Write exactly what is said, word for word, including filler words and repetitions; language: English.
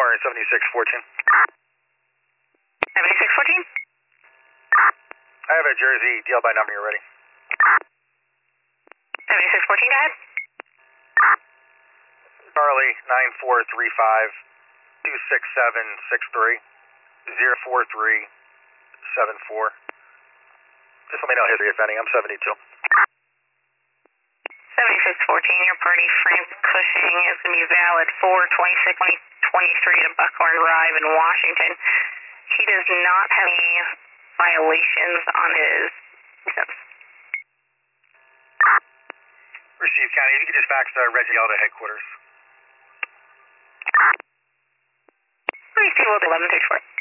Car seventy-six fourteen. seventy-six fourteen? I have a Jersey D L by number, you're ready. seventy-six fourteen, go ahead. Charlie nine four three five two six seven six three zero four three seven four. Just let me know history, if any. I'm seventy-two. seventy-six fourteen, your party Frank Cushing is going to be valid for twenty-six twenty-three to Buckhorn Drive in Washington. He does not have any violations on his license. Received, County. If you could just fax uh, Reggie L to headquarters. Please see eleven thirty-four.